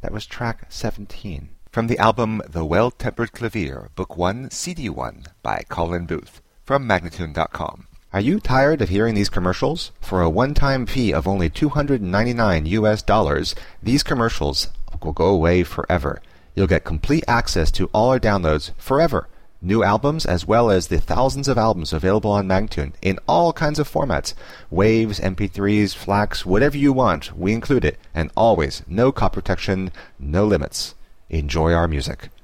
That was track 17. From the album The Well-Tempered Clavier, Book 1, CD 1 by Colin Booth, from Magnatune.com. Are you tired of hearing these commercials? For a one-time fee of only $299, these commercials will go away forever. You'll get complete access to all our downloads forever. New albums as well as the thousands of albums available on Magnatune in all kinds of formats. Waves, MP3s, FLACs, whatever you want, we include it. And always, no copy protection, no limits. Enjoy our music.